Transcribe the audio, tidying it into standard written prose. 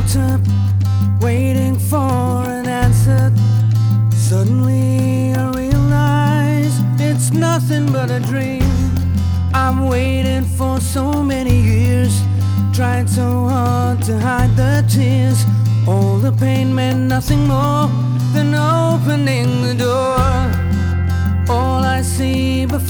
locked up, waiting for an answer. Suddenly I realize it's nothing but a dream. I've waited for so many years, tried so hard to hide the tears. All the pain meant nothing more than opening the door. All I see before